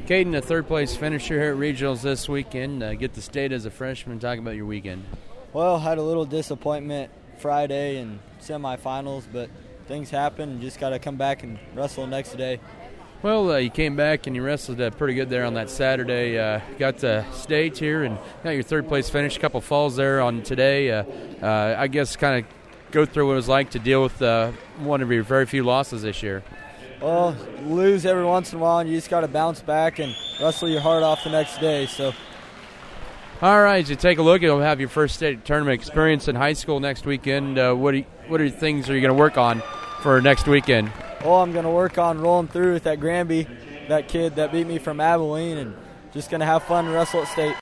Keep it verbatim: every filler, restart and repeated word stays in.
Caden, a third-place finisher here at Regionals this weekend. Uh, get the state as a freshman. Talk about your weekend. Well, had a little disappointment Friday in semifinals, but things happen and just got to come back and wrestle next day. Well, uh, you came back and you wrestled uh, pretty good there on that Saturday. Uh, got to state here and got your third-place finish. A couple falls there on today. Uh, uh, I guess kind of go through what it was like to deal with uh, one of your very few losses this year. Well, lose every once in a while, and you just got to bounce back and wrestle your heart off the next day. So, all right, as you take a look, you'll have your first state tournament experience in high school next weekend. Uh, what are you, what are things are you going to work on for next weekend? Well, I'm going to work on rolling through with that Granby, that kid that beat me from Abilene, and just going to have fun and wrestle at state.